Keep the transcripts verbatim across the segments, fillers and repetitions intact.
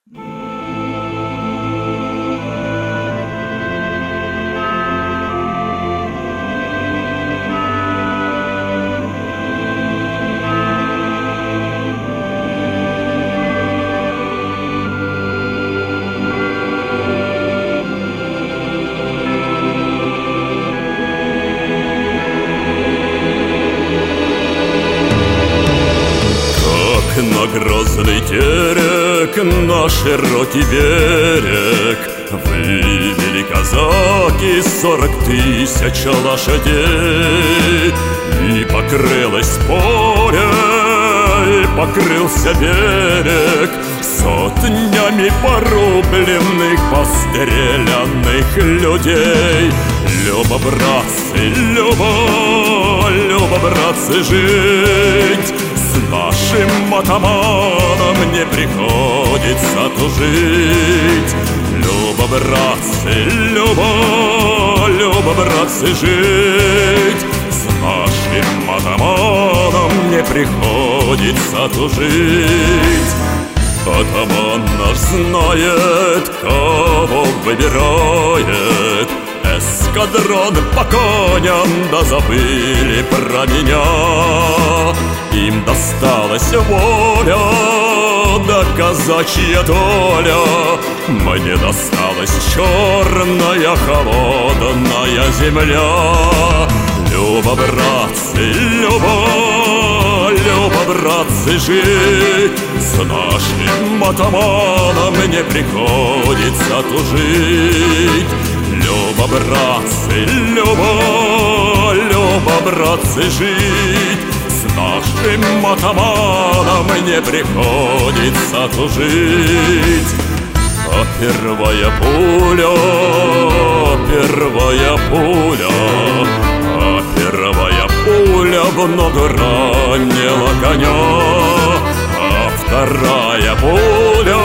На грозный терек, на широкий берег вывели казаки сорок тысяч лошадей. И покрылось поле, и покрылся берег сотнями порубленных, пострелянных людей. Любо, братцы, любо, любо, братцы, жить. С нашим атаманом не приходится тужить. Любо, братцы, любо, любо, братцы, жить. С нашим атаманом не приходится тужить. Атаман наш знает, кого выбирает. Эскадрон по коням, да забыли про меня. Им досталась воля, да казачья доля. Мне досталась черная холодная земля. Любо, братцы, любо, любо, братцы, жить. С нашим атаманом не приходится тужить. Любо, братцы, любо, любо, братцы, жить. С нашим атаманом не приходится тужить. А первая пуля, первая пуля, а первая пуля в ногу ранила коня. А вторая пуля,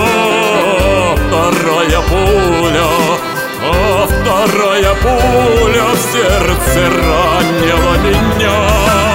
вторая пуля, а вторая пуля в сердце ранила меня.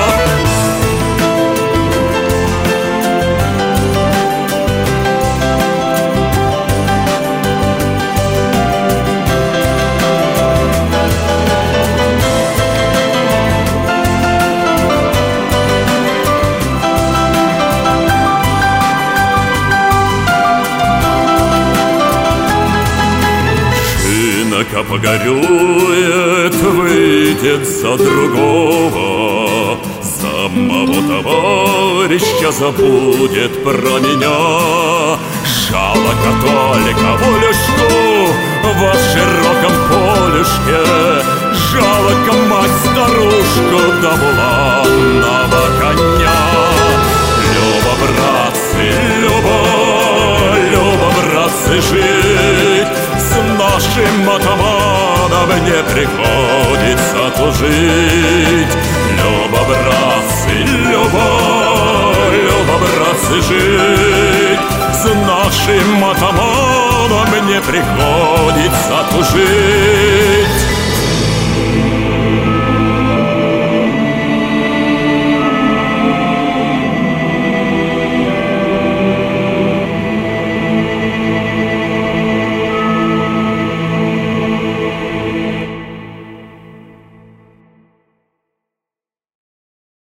Шинка погорюет, выйдет за другого, самого товарища забудет про меня. Жалко только волюшку во широком полюшке, жалко мать-старушку да буланного коня. Любо, братцы, любо, любо, братцы, жить. С нашим атаманом не приходится тужить. Любо, братцы, любо, любо, братцы, жить. С нашим атаманом не приходится тужить.